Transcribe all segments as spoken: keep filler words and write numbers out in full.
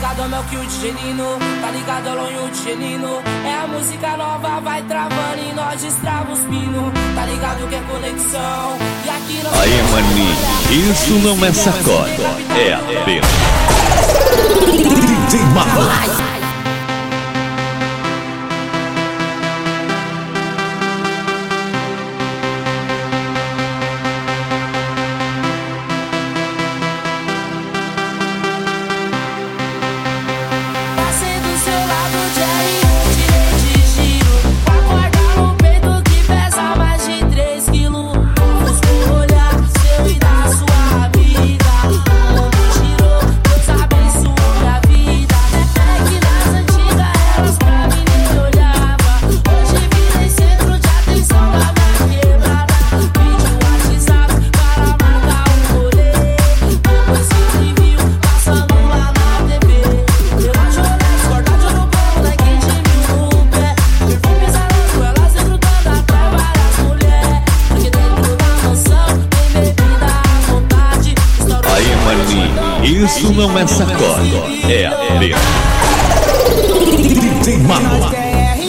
ligado ao meu kill de gelino, tá ligado ao lonho de gelino. É a música nova, vai travando e nós destrava os pinos. Tá ligado que é conexão. E aqui nós aí, maninho, isso não é sacode, é apenas D J Marlon. Isso não é sacode, é apenas D J Marlon.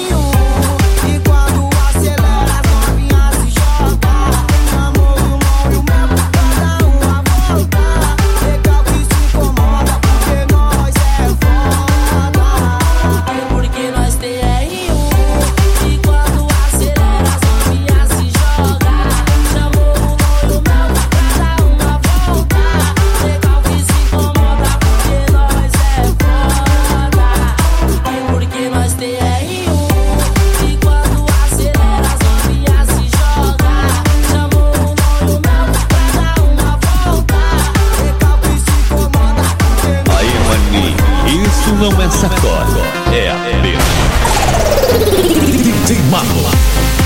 Isso não é sacode, é apenas D J Marlon.